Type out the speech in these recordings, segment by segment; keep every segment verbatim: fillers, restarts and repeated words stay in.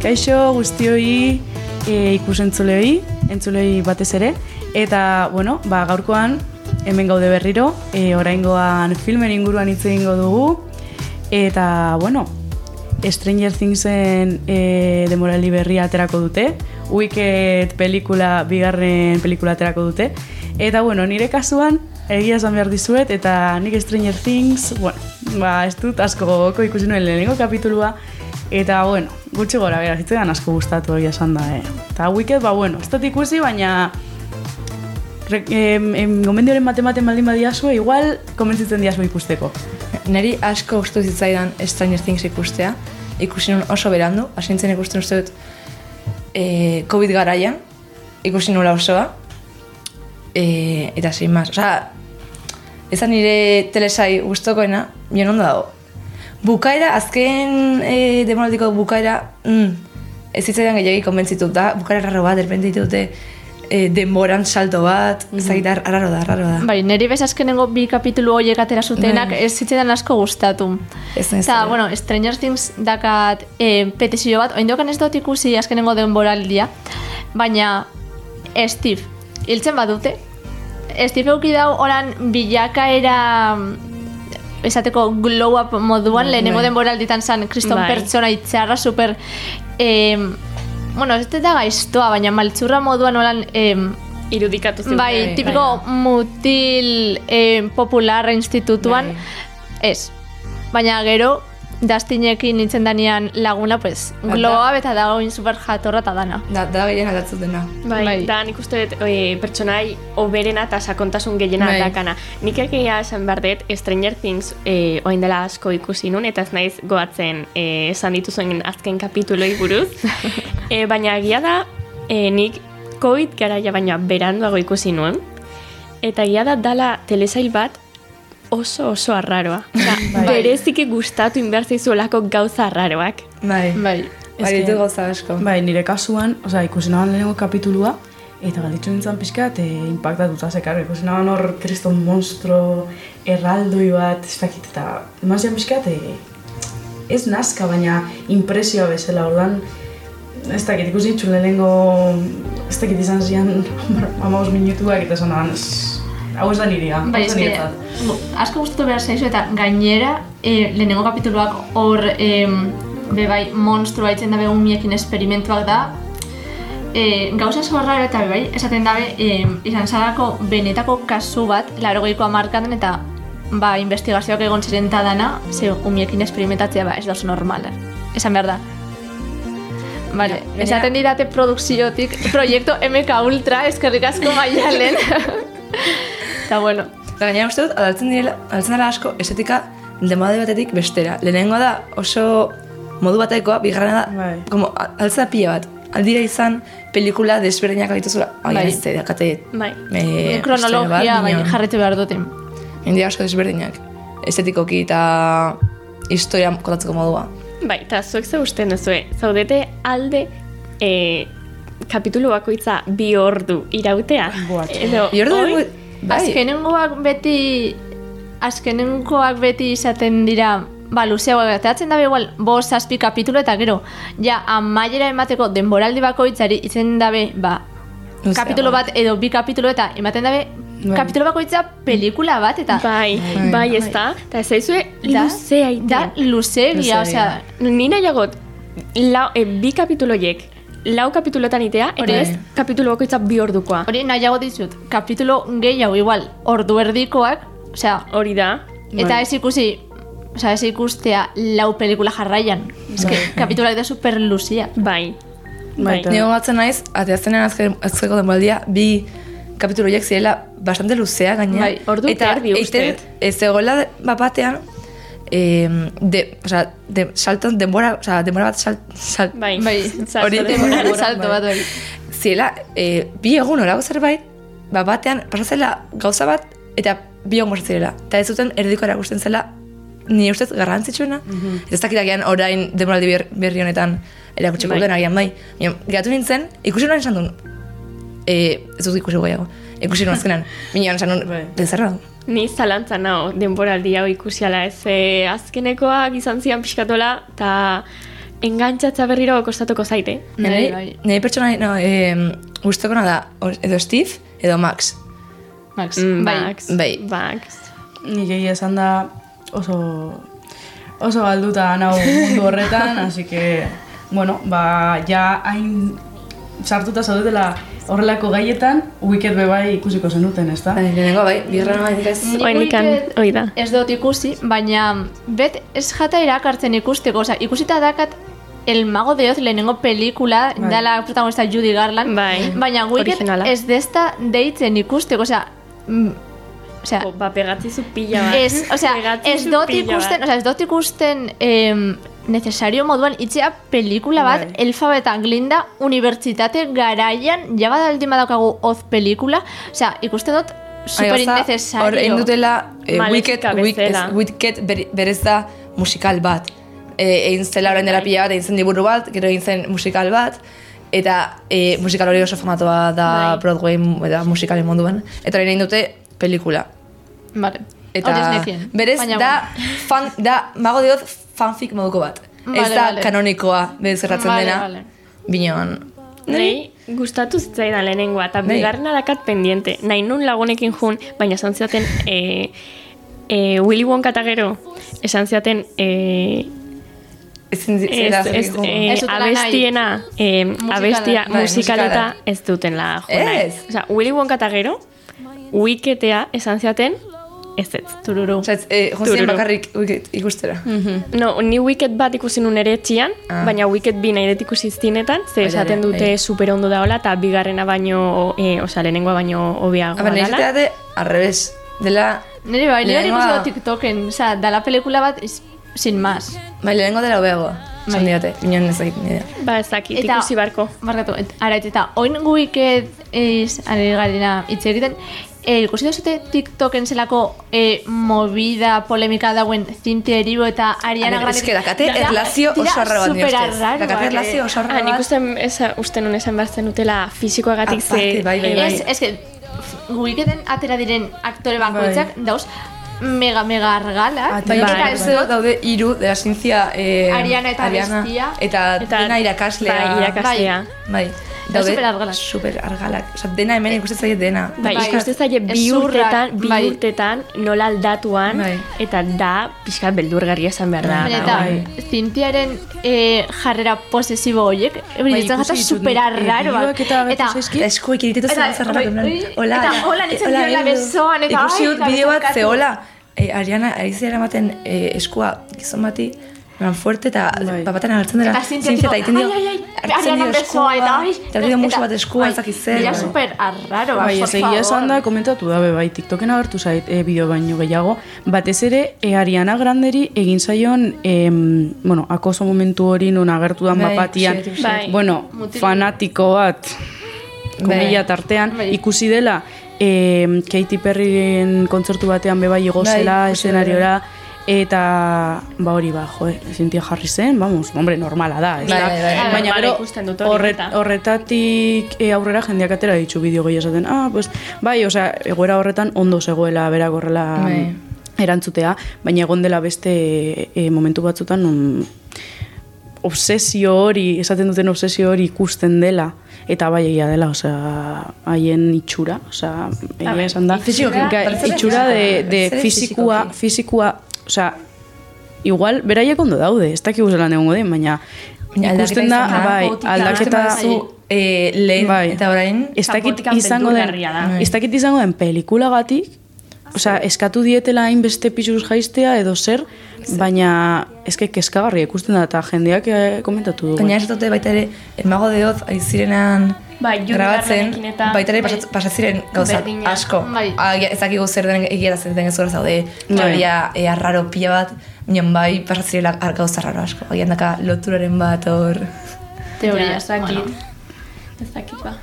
Kaixo guztioi e, ikusentzuleoi, entzulei batez ere, eta, bueno, ba, gaurkoan hemen gaude berriro, e, oraingoan filmen inguruan hitz egingo dugu, eta, bueno, Stranger Thingsen e, demoraldi berria aterako dute, Wicked pelikula, bigarren pelikula aterako dute, eta, bueno, nire kasuan, egia esan behar dizuet, eta nik Stranger Things, bueno, ba, ez dut asko gogoko ikusi nuen lehenengo kapitulua, eta, bueno, gutxi gora, bera, zitzean asko gustatu egia esan da, eh. Eta Wicked, ba, bueno, ez dut ikusi, baina gomendioren matematen baldin badiazue, igual komentzitzen diazue ikusteko. Neri asko gustu zitzaidan Stranger Things ikustea, ikusi nun oso berandu, asintzen ikusten uste dut e, COVID garaian, ikusi nula osoa, e, eta zein maz, osea, ezan nire telesai gustokoena, bion ondo dago. Bukaera, azken e, demoraldiko bukaera, mm, ez zitzaidan gehiagi konbentzitu da, bukaera raro bat, derpente ditute e, denboran salto bat, mm-hmm. ez dakit, arraro da, arraro da. Bai, niri bez azkenengo bi kapitulu horiek atera zutenak, ez zitzaidan asko gustatu. Ez ez Eta, bueno, Stranger Things dakat e, petizio bat, oindokan ez dut ikusi azkenengo denboraldia, baina Steve, hiltzen badute, Steve euki dau oran bilakaera esateko glow up moduan, lehenengo denboralditan zan kriston pertsona itxarra, super, eh, bueno, ez da gaiztoa, baina maltzurra moduan olan, eh, irudikatu zen. Bai, tipiko mutil eh, popularra institutuan, ez. Baina gero, Dustinekin nintzen danean laguna, pues, glow up eta dagoin super jatorra eta dana. Da, da gehien aldatzen dena. Bai, bai. Da nik uste dut e, pertsonai oberena eta sakontasun gehiena bai. dakana. Nik egia esan behar dut Stranger Things e, oain dela asko ikusi nun, eta ez naiz goatzen e, esan dituzuen azken kapituloi buruz. e, baina egia da, e, nik COVID garaia baina beranduago ikusi nuen, eta egia da dala telesail bat oso oso arraroa. Bai. Bereziki gustatu inbertzaizuelako gauza arraroak. Bai, bai. Bai, ditu gauza asko. Bai, nire kasuan, oza, ikusi naban lehenengo kapitulua, eta galditzu nintzen pixka, eta impactatuta zekar. Ikusi naban hor kriston monstro, erraldoi bat, ez dakit, eta eman zian pixka, ez nazka, baina impresioa bezala, ordan, ez dakit, ikusi nintzen lehenengo, ez dakit izan zian, amabos minutuak, eta esan naban, hau ez da nirea, hau ez da niretzat. Asko gustatu behar zaizu eta gainera e, lehenengo kapituluak hor e, bebai monstrua itzen dabe umiekin esperimentuak da e, gauza zorra eta bebai esaten dabe e, izan zarako benetako kasu bat laurogeiko hamarkadan eta ba, investigazioak egon ziren dana ze umiekin esperimentatzea ba, ez da oso normala, esan behar da. Vale, ja, esaten didate produkziotik, proiektu M K Ultra, eskerrik asko Maialen. Eta bueno. Eta gainera uste dut, adaltzen direla, adaltzen dela asko estetika demoraldi batetik bestera. Lehenengoa da oso modu batekoa, bigarrena da, bai. Como, adaltzen da pila bat. Aldira izan pelikula desberdinak abituzula. Bai, ez da, kate... Bai, e, kronologia bai, jarretu behar duten. Indira asko desberdinak. Estetikoki eta historia kontatzeko modua. Bai, eta zuek ze usten duzue, zaudete alde e, kapitulu bakoitza bi ordu irautea. Edo, bi ordu bai. Azkenengoak beti azkenengoak beti izaten dira ba, luzeagoak atatzen dabe igual bost zazpi kapitulu eta gero ja amaiera emateko denboraldi bakoitzari izen dabe ba, kapitulu bat edo bi kapitulu eta ematen dabe bai. Kapitulu bakoitza pelikula bat eta bai, bai, bai ez da eta ez zaizue luzea da luzeegia, osea nina jagot la, e, bi kapituloiek lau kapitulotan itea, eta ez kapitulo bakoitza bi ordukoa. Hori nahiago dizut, kapitulo gehiago igual ordu erdikoak, osea, hori da. Eta ez ikusi, osea, ez ikustea lau pelikula jarraian. Ez que kapitulak da super luzia. Bai. Bai. Nigo gatzen naiz, ateaztenean azkeko denbaldia, bi kapituloiek zirela bastante luzea gaina. Bai, ordu terdi usteet. Ez egoela batean, Eh, de, o sea, de salto denbora, o sea, denbora bat salt, salt bai, bai, hori denbora salto bat hori. Ziela, eh, bi egun orago zerbait, ba batean pasatzela gauza bat eta bi egun pasatzela. Eta ez zuten erdiko erakusten zela ni ustez garrantzitsuena. Mm-hmm. Ez dakitakean orain denboraldi ber, berri honetan erakutsiko den agian bai. Geratu nintzen, ikusi noren esan duen, eh, ez dut ikusi goiago, ikusi noren azkenan, minean esan duen, bezarra du. Ni zalantza nao denboraldi hau ikusiala ez e, azkenekoak izan zian pixkatola eta engantxatza berriro kostatuko zaite. Nire nire pertsona, no, eh, guztokona da, edo Steve, edo Max. Max, Mm, bai. Max. Bai. Max. Nik egia esan da oso oso galduta nau mundu horretan, así que, bueno, ba, ja hain sartuta zaudetela horrelako gaietan, Wicked bebai ikusiko zenuten, ez da? Bai, lehenengo, bai, bigarren bai ez. Nik Oinikan, Wicked hoi da. Ez dut ikusi, baina bet ez jata irakartzen ikusteko, osea, ikusita dakat El Mago de Oz lehenengo pelikula, Bai. dala protagonista Judy Garland, Bai, baina Wicked originala. ez desta deitzen ikusteko, osea, mm, osea, Jo, ba, pegatzizu pila bat. ez, osea, ez Pegatzizu dut pila ikusten, bat. osea, ez dut ikusten em, necesario moduan itzea pelikula bat, Bai. Elfa eta Glinda unibertsitate garaian, ja badaldi badaukagu Oz pelikula, osea, ikusten dut super Hor innecesario. egin dutela eh, Wicked, Malezika Wicked, bezala. Wicked ber- berez da musikal bat. Eh, egin zela orain dela pila bat, egin zen liburu bat, gero egin zen musikal bat, eta eh, musikal hori oso famatoa da Bai. Broadway eta musikalen munduan. Eta orain egin dute pelikula. Vale. Eta Hori ez nekien. berez Baina, da, fan, da Mago de Oz fanfic moduko bat. Vale, ez da vale. kanonikoa berez erratzen Vale, dena. vale. Bineon. Nei, gustatu zitzaidan lehenengoa, eta Nei. bigarrena dakat pendiente. Nahi nun lagunekin jun, baina esan ziaten e, e, Willy Wonka eta gero, esan ziaten e, Ezin zi- ez, zera ez, zerrik joan. e, Ez dutela abestiena, e, Musikala. abestia Bai, musikaleta musikala. ez dutenla jo nahi. Ez. Osea, Willy Wonka eta gero, Wicketea esan ziaten, ez ez. Tururu. Osea, ez, eh, joan ziren Tururu. bakarrik Wicked ikustera. No, ni Wicked bat ikusi nun ere etxian, Ah. baina Wicked bi nahi dut ikusi zinetan, ze Bai, esaten bai, dute bai. super ondo daola, eta bigarrena baino, e, osea, lehenengoa baino hobiagoa Aber, nire dela. de arrebes. Dela, Nire bai, nire Lehenengoa- ikusi dut TikToken, osea, da la pelikula bat, is, sin más. bai, lehenengo dela hobeagoa. Esan Bai. diote, bineon ez dakit nire. Ba, ez dakit, Eta- ikusi barko. Barkatu, et- ara, eta oin Wicked ez, ari garena hitz egiten, e, ikusi duzute TikToken zelako e, movida, polemika dauen Cynthia Erivo eta Ariana Aber, Grande. eske, dakate erlazio oso arra bat nire ustez. Dakate erlazio oso arra Ah, nik bat. uste, esa, uste nun esan behar zenutela fisikoagatik ze... Aparte, bai, bai, eh, bai. Ez, ez que, Wickeden atera diren aktore bakoitzak, dauz, mega, mega argalak. Bai, Bai, eta bai. ez dut daude hiru, de la Cynthia, eh, Ariana eta bestia. Eta, Eta- dena irakaslea. bai, irakaslea. Bai. Da super argalak. Super argalak. Osa, dena hemen ikusten zaie dena. Bai, Bai. ikuste zaie bi Ezurrak, urtetan, bi bai. urtetan nola aldatuan, Bai. eta da pixka beldurgarria esan behar da. Baina da, eta bai. Cinthiaren eh, jarrera posesibo horiek, Bai, ditzen jata ikusi ditut super nik, eh, arraroak. bideoak eta agertu zaizkit. Eta eskuek iritetu zen Eta, zerrara, bai, en plan, ui, hola. eta hola nintzen hola, diola heldu. besoan, eta Ikusi ai, dut eta bideo bat, bezokatu. ze hola, eh, Ariana, ari zera ematen eh, eskua gizon bati, plan fuerte, eta Bai. bapaten agertzen dela, Eta Cynthia Cynthia, eta tipo, egiten dio, ai, ai, ai, hartzen Ariana dio besoa, eskua, eta ai. eta egiten dio musu bat eskua, bai, ez dakit zer. Dira bai. super arraro, Bai, ez egia esan da, komentatu da, be, bai, TikToken agertu zait e, bideo baino gehiago. Batez ere, e, Ariana Granderi egin zaion, em, bueno, akoso momentu hori non agertu dan Bai, bapatian, ikusi dut, ikusi dut. Bai. bueno, Mutil. fanatiko bat, komilla Bai. tartean, Bai. ikusi dela, em, Katy Perryren kontzertu batean bebai igo Bai, zela, ikusi dut, eszenariora, eta, ba hori, ba, jo, Cynthia jarri zen, vamos, hombre, normala da, ez Bai, da? bai, bai. Bai, Baina normala gero, ikusten dut hori, horret, eta. horretatik e, aurrera jendeak atera ditu bideo gehi esaten, ah, pues, bai, osea, egoera horretan ondo zegoela berak horrela Bai. erantzutea, baina egon dela beste e, momentu batzutan non obsesio hori, esaten duten obsesio hori ikusten dela, eta bai egia dela, osea, haien itxura, osea, egia esan da, Fisikoki, ga- parece itxura de, fisikoki, de zer fisikua, fisikoki. fisikua, osea, igual, beraiek ondo daude, ez dakik zelan egongo den, baina Baina ikusten da, aldaketa izan da, bai, botika, aldaketa, Ikusten baduzu, eh, lehen Bai. eta orain, ez dakit Kanpotikan izango den, beldurgarria da. Bai. ez dakit izango den pelikulagatik, osea, eskatu dietela hainbeste pixuz jaistea edo zer, baina eske kezkagarria ikusten da, eta jendeak eh, komentatu du. baina ez dute baita ere, El Mago de Oz ari zirenan Bai, Judy grabatzen, Garlandekin eta- baita ere bai. pasat- pasaziren gauzak Berdina. asko. Bai. Ah, ez dakigu zer den egiera zer den ez hor zaude, Bai. teoria e, arraro pila bat, minon bai pasatzirela ar- gauza arraro asko. Agian daka loturaren bat hor. Teoria, Ja, ez dakit. bueno. Ez dakit ba.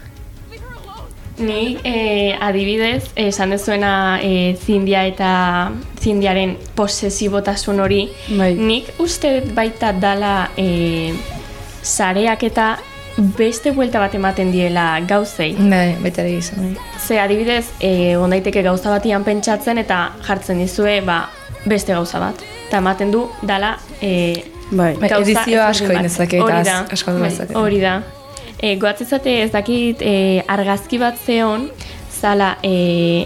Ni eh, adibidez, eh, esan dezuena eh, Zindia eta Zindiaren posesibotasun hori, Bai. nik uste dut baita dala eh, sareak eta beste buelta bat ematen diela gauzei. Bai, baita ere izan. Bai. Ze adibidez, eh, ondaiteke gauza batian pentsatzen eta jartzen dizue ba, beste gauza bat. Eta ematen du dala eh, Bai. Bai, gauza edizioa asko ezberdin bat. inezake eta Hori da, az- asko bai, dezake. Hori da. E, goatzezate ez dakit e, argazki bat zeon, zala e,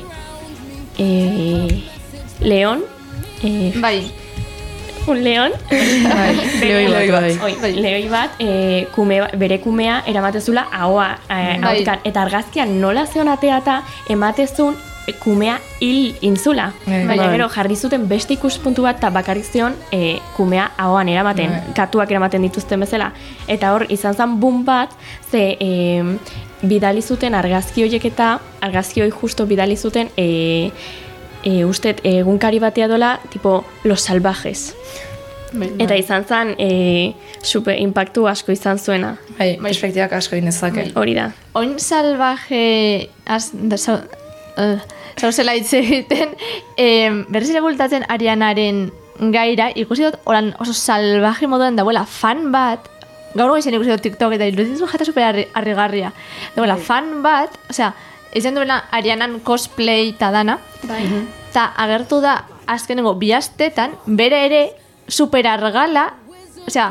e, leon, e, Bai, un leon, Bai, Leoi bat, bai. Oi, leoi bat, e, kume, bere kumea eramatezula ahoa, e, Bai. ahotikan. Eta argazkian nola zeon ateata ematezun e, kumea hil intzula. Bai. Baina Bai. gero jarri zuten beste ikuspuntu bat eta bakarrik zion e, kumea ahoan eramaten, Bai. katuak eramaten dituzten bezala. Eta hor izan zen boom bat, ze e, bidali zuten argazki horiek eta argazki hori justo bidali zuten e, e, ustet egunkari batea dola, tipo Los Salvajes. bai. Eta izan zen e, super impactu asko izan zuena. Bai, perspektibak asko inezake. Hori da. Oin salvaje az, da, zau, uh, zauzela hitz egiten, eh, berriz ere bultatzen Arianaren gaira, ikusi dut oran oso salvaje moduan dagoela fan bat, gaur goizen ikusi dut TikTok eta iruditzen zuen jata super harri- harrigarria. Dagoela fan bat, osea, izan duela Arianan cosplay eta dana, eta agertu da azkenengo bi astetan, bere ere super argala, osea,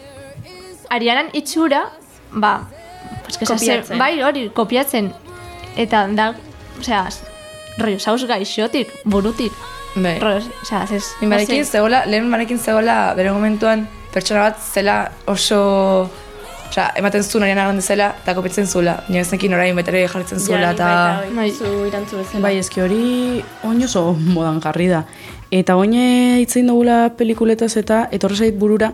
Arianan itxura, ba, pues que se- Kopiatzen. bai hori, kopiatzen, eta da, osea, rollo, saus gaixotik, burutik, Bai. rollo, osea, ez, Barekin zegoela, lehen barekin zegoela, bere momentuan, pertsona bat zela oso... Osea, ematen zuen arian agan zela, eta kopitzen zuela. Nire ezekin orain betere jarritzen zuela, eta... Bai. zu irantzu bezala. Bai, eski hori oin oso modan jarri da. Eta oine hitzein dugula pelikuletaz eta etorri zait burura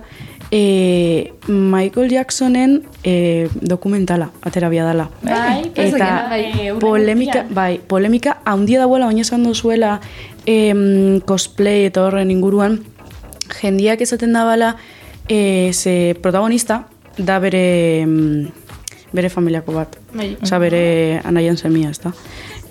e, Michael Jacksonen e, dokumentala, atera bia dela. Bai, Eta bai, polemika, bai, polemika handia dagoela oin esan duzuela em, cosplay eta horren inguruan jendiak esaten dabala e, ze protagonista da bere em, bere familiako bat. Bai. Osa, bere anaian semia, ez da.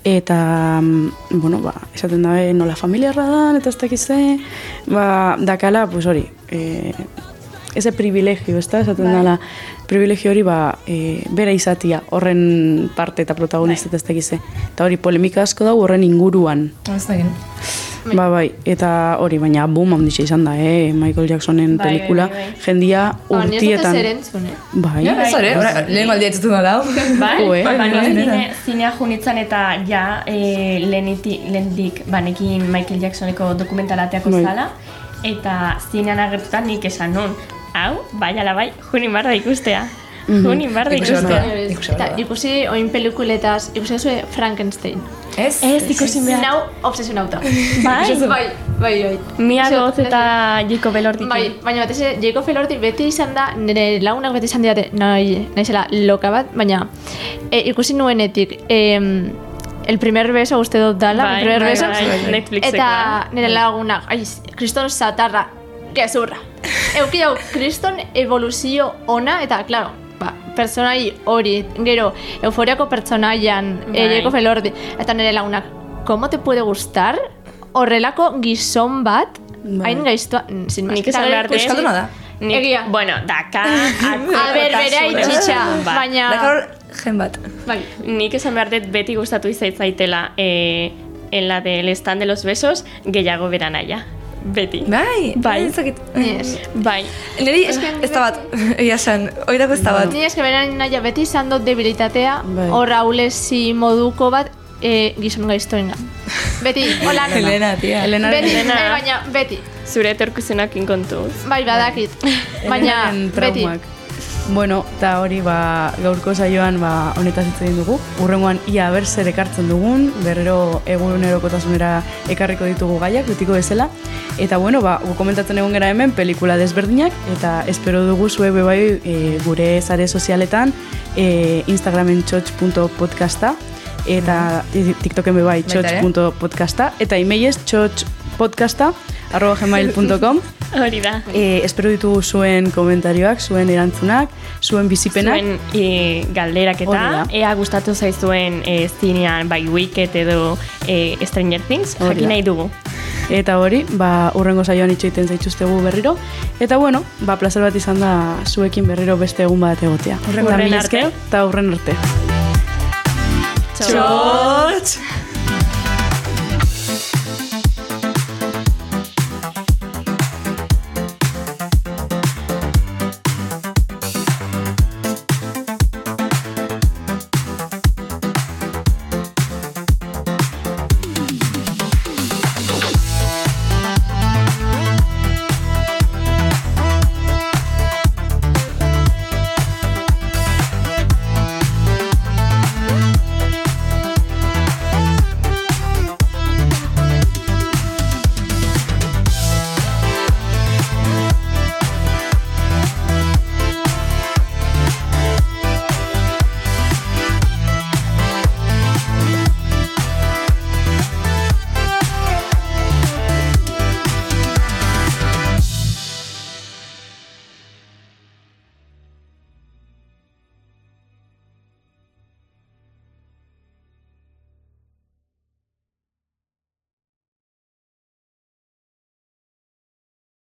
Eta, mm, bueno, ba, esaten dabe nola familiarra da, eta ez dakize, ba, dakala, pues hori, e, eze privilegio, ez da, esaten dala, privilegio hori, ba, e, bera izatia, horren parte eta protagonista eta ez dakize. Eta hori, polemika asko dago horren inguruan. Ez da egin. Ba, bai, eta hori, baina boom handitxe izan da, eh, Michael Jacksonen Bai, pelikula, bai, bai. jendia Ba, ni ez dut urtietan. zer entzun, eh? Bai, Ja, ez hori, lehen aldia etzutu da hau. Bai, Jo, eh? ba, Bai, ni bai, zine, benetan. zinea junitzen eta ja e, leheniti- lehendik banekin Michael Jacksoneko dokumentalateako Bai. zala, eta zinean agertutan nik esan nun, hau, bai ala bai, junin barra ikustea. Junin barra Ikusi behar ikustea. da. Ikusi behar Eta da. ikusi oin pelikuletaz, ikusi zuen Frankenstein. Ez? Ez ikusi behar. Nau obsesionauta. Bai, bai, bai, bai. Mia Zeo, Goz eta Jacob Elordikin. Bai, baina batez ere, Jacob Elordi beti izan da, nire lagunak beti izan diate, nahi, naizela loka bat, baina e, ikusi nuenetik, em, el primer beso uste dut dala, Bai, el primer bai, beso, bai, Netflixekoa. eta nire lagunak, ai, kriston satarra, gezurra. Euki hau, kriston evoluzio ona, eta, klaro, ba, personai hori, gero, euforiako personaian, Bai. e, Jacob Elordi, eta nire lagunak, ¿cómo te puede gustar horrelako gizon bat, Bai. hain gaiztua, mm, sin más. Nik Eta esan gero behar dut. Euskalduna da. Nik, Egia. Bueno, daka... A ber, bere aitzitxa, baina... Dakar jen bat. Bai, Nik esan behar dut beti gustatu izaitzaitela eh, en la del stand de los besos gehiago bera naia. Beti. Bai, Bai. ezakit. yes. Bai. Niri ez da bat, egia esan, oirako ez da bat. Ni eske beren naia beti izan dut debilitatea, Bai. hor aulezi moduko bat e, gizon gaiztoengan. Beti, hola, Elena, tia. Elena, beti, Elena. eh, baina beti. Zure etorkizunakin kontuz. Bai, badakit. Baina, Elenaren beti. traumak. Bueno, eta hori ba, gaurko saioan ba, honetaz hitz egin dugu. Urrengoan ia ber zer ekartzen dugun, berriro egunerokotasunera ekarriko ditugu gaiak, betiko bezala. Eta bueno, ba, gu komentatzen egon gara hemen pelikula desberdinak, eta espero dugu zuek be bai e, gure sare sozialetan, e, Instagramen txotx punto podcasta, eta TikToken be bai Baita ere. txotx punto podcasta, eta emailez txotxpodcasta arroba gmail punto com. Hori da. E, espero ditugu zuen komentarioak, zuen erantzunak, zuen bizipenak. Zuen e, galderak Hori eta da. ea gustatu zaizuen e, zinean bai Wicked edo e, Stranger Things, Hori jakin da. nahi dugu. Eta hori, ba, urrengo saioan itxoiten zaituztegu berriro. Eta bueno, ba, plazer bat izan da zuekin berriro beste egun bat egotea. Hurren Eta mila arte. esker, eta hurren arte. Txotx!